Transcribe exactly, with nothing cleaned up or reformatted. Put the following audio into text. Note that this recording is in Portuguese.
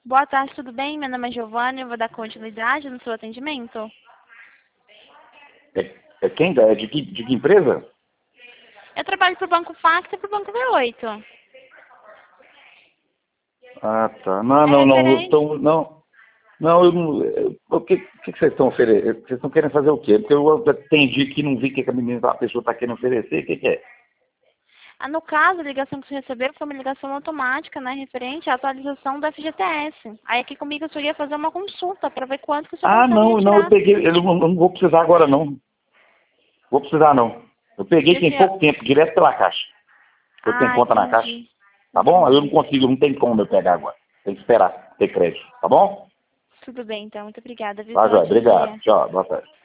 Boa tarde, tudo bem? Meu nome é Giovana e eu vou dar continuidade no seu atendimento. É, é quem? É de que, de que empresa? Eu trabalho para o Banco Facta e para o Banco V oito. Ah, tá. Não, É não, não. Eu referente... tô, não. Não, eu não. eu- O que, o que que vocês estão oferecendo? Vocês estão querendo fazer o quê? Porque eu atendi que não vi o que que a menina, a pessoa está querendo oferecer. O que, que é? Ah, no caso, a ligação que você recebeu foi uma ligação automática, né? Referente à atualização do F G T S. Aí aqui comigo eu só ia fazer uma consulta para ver quanto que o senhor Ah, consegue não, não, eu retirar. peguei. Eu não, não vou precisar agora, não. Vou precisar, não. Eu E peguei o tem senhor... pouco tempo, direto pela caixa. Eu tenho Ah, conta na caixa. entendi. Tá bom? Eu não Entendi. consigo, não tem como eu pegar agora. Tem que esperar ter crédito. Tá bom? Tudo bem, então. Muito obrigada, viu, Tá, pela Jóia. Obrigado. atendia. Tchau. Boa tarde.